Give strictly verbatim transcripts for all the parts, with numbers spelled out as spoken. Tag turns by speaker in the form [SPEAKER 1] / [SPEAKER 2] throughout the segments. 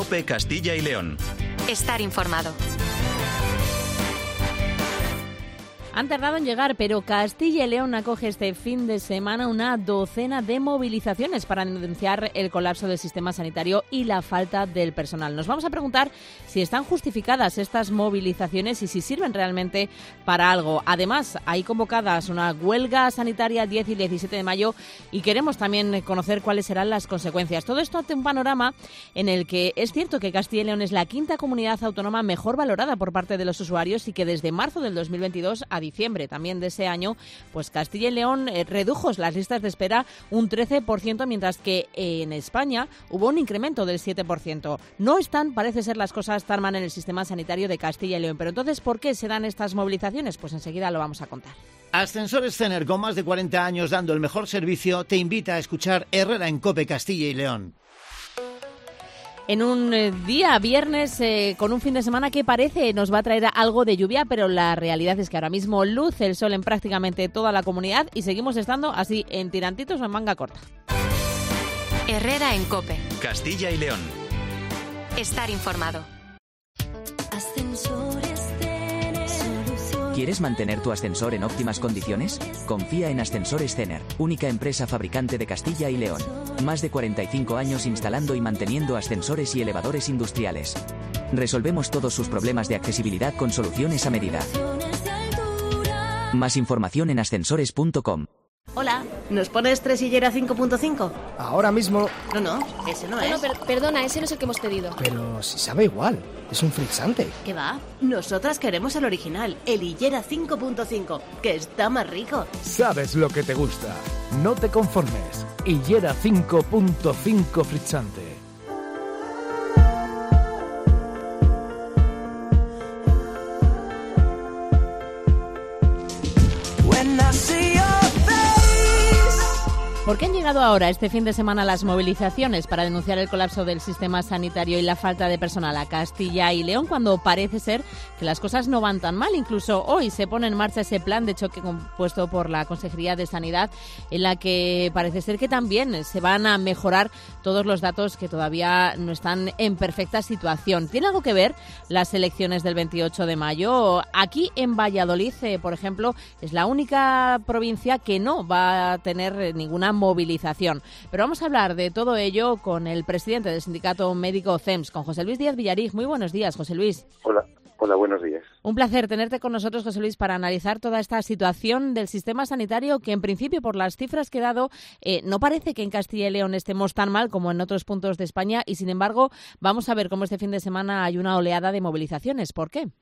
[SPEAKER 1] COPE Castilla y León.
[SPEAKER 2] Estar informado.
[SPEAKER 3] Han tardado en llegar, pero Castilla y León acoge este fin de semana una docena de movilizaciones para denunciar el colapso del sistema sanitario y la falta del personal. Nos vamos a preguntar si están justificadas estas movilizaciones y si sirven realmente para algo. Además, hay convocadas una huelga sanitaria el diez y diecisiete de mayo y queremos también conocer cuáles serán las consecuencias. Todo esto ante un panorama en el que es cierto que Castilla y León es la quinta comunidad autónoma mejor valorada por parte de los usuarios y que desde marzo del dos mil veintidós a diciembre también de ese año, pues Castilla y León eh, redujo las listas de espera un trece por ciento, mientras que eh, en España hubo un incremento del siete por ciento. No están, parece ser, las cosas tan mal en el sistema sanitario de Castilla y León. Pero entonces, ¿por qué se dan estas movilizaciones? Pues enseguida lo vamos a contar.
[SPEAKER 4] Ascensores Cener, con más de cuarenta años dando el mejor servicio, te invita a escuchar Herrera en COPE Castilla y León.
[SPEAKER 3] En un eh, día, viernes, eh, con un fin de semana que parece nos va a traer algo de lluvia, pero la realidad es que ahora mismo luce el sol en prácticamente toda la comunidad y seguimos estando así en tirantitos o en manga corta.
[SPEAKER 2] Herrera en COPE.
[SPEAKER 1] Castilla y León.
[SPEAKER 2] Estar informado.
[SPEAKER 5] ¿Quieres mantener tu ascensor en óptimas condiciones? Confía en Ascensores Cener, única empresa fabricante de Castilla y León. Más de cuarenta y cinco años instalando y manteniendo ascensores y elevadores industriales. Resolvemos todos sus problemas de accesibilidad con soluciones a medida. Más información en ascensores punto com.
[SPEAKER 6] Hola, ¿nos pones tres Hillera cinco punto cinco?
[SPEAKER 7] Ahora mismo...
[SPEAKER 6] No, no, ese no,
[SPEAKER 8] no
[SPEAKER 6] es.
[SPEAKER 8] No, per- perdona, ese no es el que hemos pedido.
[SPEAKER 7] Pero si sabe igual, es un frizzante.
[SPEAKER 6] ¿Qué va? Nosotras queremos el original, el Hillera cinco punto cinco, que está más rico.
[SPEAKER 9] Sabes lo que te gusta. No te conformes. Hillera cinco punto cinco frizzante.
[SPEAKER 3] ¿Por qué han llegado ahora, este fin de semana, las movilizaciones para denunciar el colapso del sistema sanitario y la falta de personal a Castilla y León, cuando parece ser que las cosas no van tan mal? Incluso hoy se pone en marcha ese plan de choque compuesto por la Consejería de Sanidad, en la que parece ser que también se van a mejorar todos los datos que todavía no están en perfecta situación. ¿Tiene algo que ver las elecciones del veintiocho de mayo? Aquí en Valladolid, eh, por ejemplo, es la única provincia que no va a tener ninguna movilización. Pero vamos a hablar de todo ello con el presidente del sindicato médico C E M S, con José Luis Díaz Villarig. Muy buenos días, José Luis.
[SPEAKER 10] Hola, hola, buenos días.
[SPEAKER 3] Un placer tenerte con nosotros, José Luis, para analizar toda esta situación del sistema sanitario que, en principio, por las cifras que he dado, eh, no parece que en Castilla y León estemos tan mal como en otros puntos de España y, sin embargo, vamos a ver cómo este fin de semana hay una oleada de movilizaciones. ¿Por qué?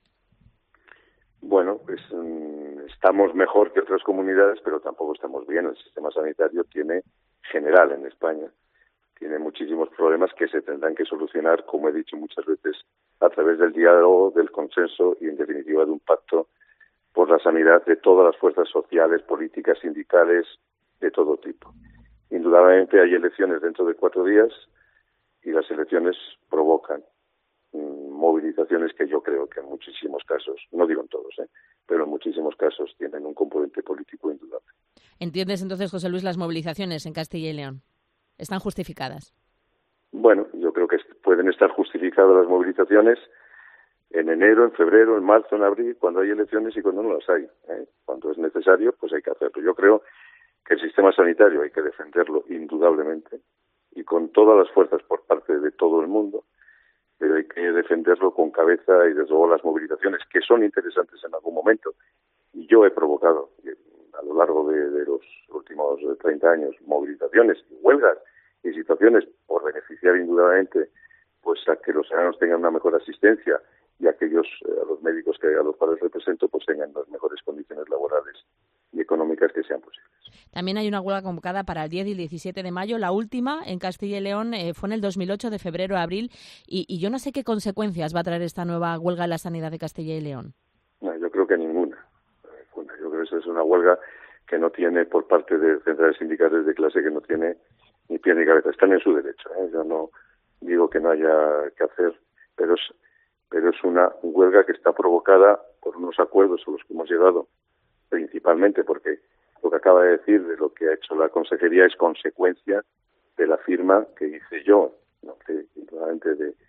[SPEAKER 10] Bueno, pues um, estamos mejor que otras comunidades, pero tampoco estamos bien. El sistema sanitario tiene, general en España, tiene muchísimos problemas que se tendrán que solucionar, como he dicho muchas veces, a través del diálogo, del consenso y, en definitiva, de un pacto por la sanidad de todas las fuerzas sociales, políticas, sindicales, de todo tipo. Indudablemente hay elecciones dentro de cuatro días y las elecciones provocan movilizaciones que yo creo que en muchísimos casos, no digo en todos, ¿eh? pero en muchísimos casos tienen un componente político indudable.
[SPEAKER 3] ¿Entiendes entonces, José Luis, las movilizaciones en Castilla y León? ¿Están justificadas?
[SPEAKER 10] Bueno, yo creo que pueden estar justificadas las movilizaciones en enero, en febrero, en marzo, en abril, cuando hay elecciones y cuando no las hay. ¿eh? Cuando es necesario, pues hay que hacerlo. Yo creo que el sistema sanitario hay que defenderlo indudablemente y con todas las fuerzas por parte de todo el mundo, pero hay que defenderlo con cabeza y, desde luego, las movilizaciones, que son interesantes en algún momento. Y yo he provocado, a lo largo de, de los últimos treinta años, movilizaciones y huelgas y situaciones por beneficiar indudablemente pues a que los ciudadanos tengan una mejor asistencia y aquellos, eh, a los médicos que a los cuales represento, pues tengan las mejores condiciones laborales y económicas que sean posibles.
[SPEAKER 3] También hay una huelga convocada para el diez y el diecisiete de mayo. La última en Castilla y León eh, fue en el dos mil ocho, de febrero a abril, y, y yo no sé qué consecuencias va a traer esta nueva huelga en la sanidad de Castilla y León.
[SPEAKER 10] No, yo creo que ninguna. Yo creo que esa es una huelga que no tiene, por parte de centrales sindicales de clase, que no tiene ni pie ni cabeza. Están en su derecho, ¿eh? Yo no digo que no haya que hacer, pero es, pero es una huelga que está provocada por unos acuerdos a los que hemos llegado, principalmente porque lo que acaba de decir de lo que ha hecho la Consejería es consecuencia de la firma que hice yo, ¿no? que, de,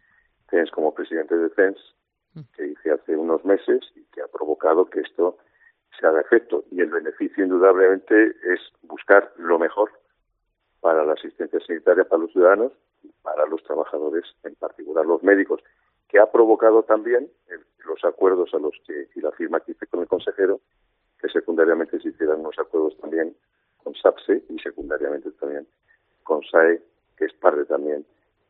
[SPEAKER 10] C E N S como presidente de C E N S, que hice hace unos meses y que ha provocado que esto se haga efecto. Y el beneficio indudablemente es buscar lo mejor para la asistencia sanitaria, para los ciudadanos y para los trabajadores, en particular los médicos, que ha provocado también el, los acuerdos a los que, y la firma que hice con el consejero, que secundariamente se hicieran unos acuerdos también con SAPSE y secundariamente también con S A E, que es parte también,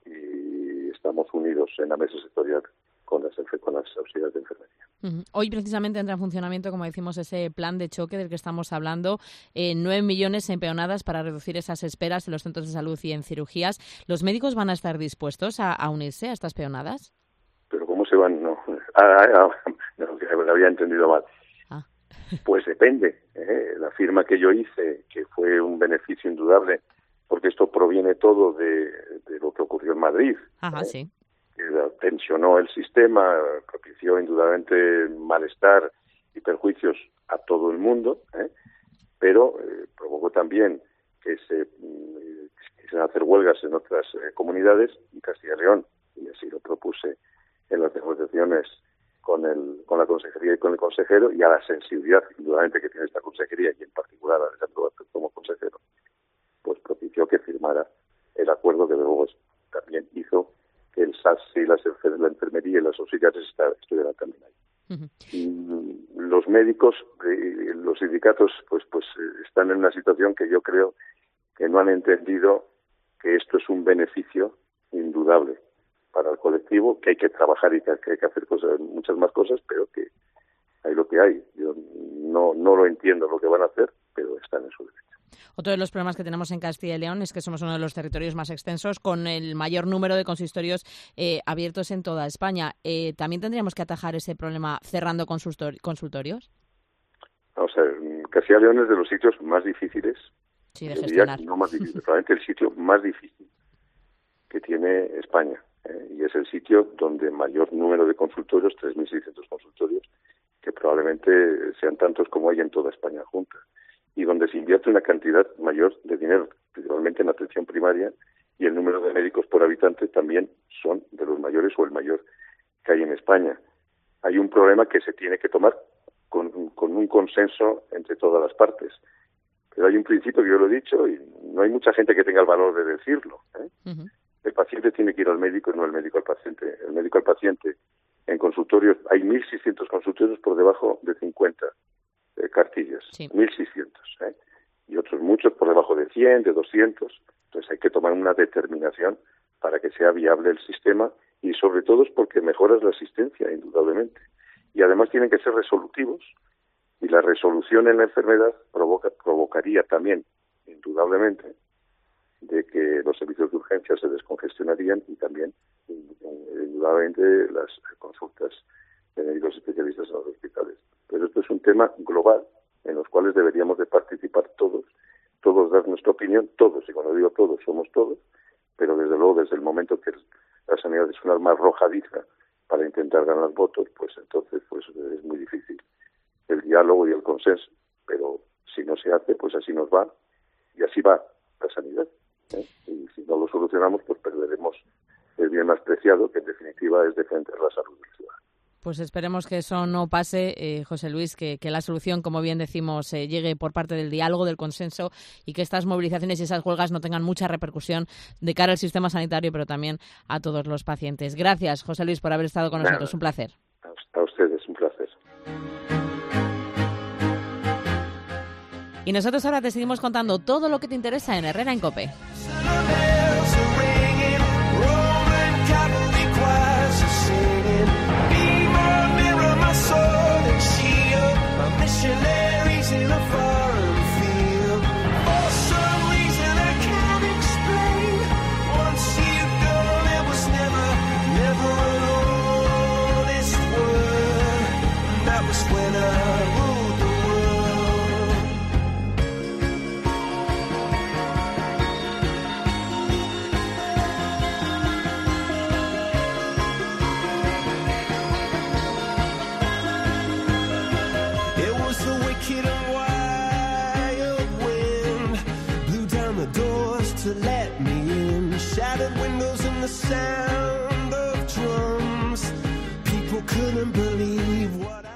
[SPEAKER 10] y estamos unidos en la mesa sectorial con las, con las auxiliares de enfermería.
[SPEAKER 3] Uh-huh. Hoy precisamente entra en funcionamiento, como decimos, ese plan de choque del que estamos hablando, eh, nueve millones en peonadas para reducir esas esperas en los centros de salud y en cirugías. ¿Los médicos van a estar dispuestos a, a unirse a estas peonadas?
[SPEAKER 10] ¿Pero cómo se van? No, ah, ah, no que lo había entendido mal. Ah. Pues depende. ¿eh? La firma que yo hice, que fue un beneficio indudable, porque esto proviene todo de, de lo que ocurrió en Madrid.
[SPEAKER 3] Ajá,
[SPEAKER 10] ¿eh?
[SPEAKER 3] sí.
[SPEAKER 10] Que tensionó el sistema, propició indudablemente malestar y perjuicios a todo el mundo, ¿eh? pero eh, provocó también que se eh, quisieran hacer huelgas en otras eh, comunidades, y Castilla y León, y así lo propuse en las negociaciones con el con la consejería y con el consejero, y a la sensibilidad indudablemente que tiene esta consejería y en particular a Alejandro Vázquez como consejero, pues propició que firmara el acuerdo que luego también hizo que el S A S y las, la enfermería y las auxiliares estuvieran también ahí. Uh-huh. Y los médicos, eh, los sindicatos, pues pues eh, están en una situación que yo creo que no han entendido que esto es un beneficio indudable para el colectivo, que hay que trabajar y que hay que hacer cosas, muchas más cosas, pero que hay lo que hay. Yo no no lo entiendo lo que van a hacer, pero están en su derecho.
[SPEAKER 3] Otro de los problemas que tenemos en Castilla y León es que somos uno de los territorios más extensos, con el mayor número de consistorios eh, abiertos en toda España. Eh, ¿También tendríamos que atajar ese problema cerrando consultorios?
[SPEAKER 10] Vamos a ver, Castilla y León es de los sitios más difíciles,
[SPEAKER 3] sí, de gestionar.
[SPEAKER 10] No más difícil, probablemente el sitio más difícil que tiene España. Eh, y es el sitio donde mayor número de consultorios, tres mil seiscientos consultorios, que probablemente sean tantos como hay en toda España junta, y donde se invierte una cantidad mayor de dinero, principalmente en atención primaria, y el número de médicos por habitante también son de los mayores o el mayor que hay en España. Hay un problema que se tiene que tomar con, con un consenso entre todas las partes. Pero hay un principio que yo lo he dicho y no hay mucha gente que tenga el valor de decirlo. ¿eh? Uh-huh. El paciente tiene que ir al médico y no el médico al paciente. El médico al paciente, en consultorios, hay mil seiscientos consultorios por debajo de cincuenta eh, cartillas. Sí. mil seiscientos. ¿eh? Y otros muchos por debajo de cien, de doscientos. Entonces hay que tomar una determinación para que sea viable el sistema, y sobre todo es porque mejoras la asistencia, indudablemente. Y además tienen que ser resolutivos, y la resolución en la enfermedad provoca, provocaría también, indudablemente, de que los servicios de urgencia se descongestionarían y también, indudablemente, las consultas de médicos especialistas en los hospitales. Pero esto es un tema global en los cuales deberíamos de participar todos, todos dar nuestra opinión, todos, y cuando digo todos, somos todos, pero desde luego desde el momento que la sanidad es un arma arrojadiza para intentar ganar votos, pues entonces pues es muy difícil el diálogo y el consenso, pero si no se hace, pues así nos va, y así va la sanidad, ¿eh? Y si no lo solucionamos, pues perderemos el bien más preciado, que en definitiva es defender la salud del ciudadano.
[SPEAKER 3] Pues esperemos que eso no pase, eh, José Luis, que, que la solución, como bien decimos, eh, llegue por parte del diálogo, del consenso, y que estas movilizaciones y esas huelgas no tengan mucha repercusión de cara al sistema sanitario, pero también a todos los pacientes. Gracias, José Luis, por haber estado con nosotros. Un placer.
[SPEAKER 10] A ustedes, un placer.
[SPEAKER 3] Y nosotros ahora te seguimos contando todo lo que te interesa en Herrera en COPE.
[SPEAKER 11] To let me in, shattered windows and the sound of drums. couldn't believe what I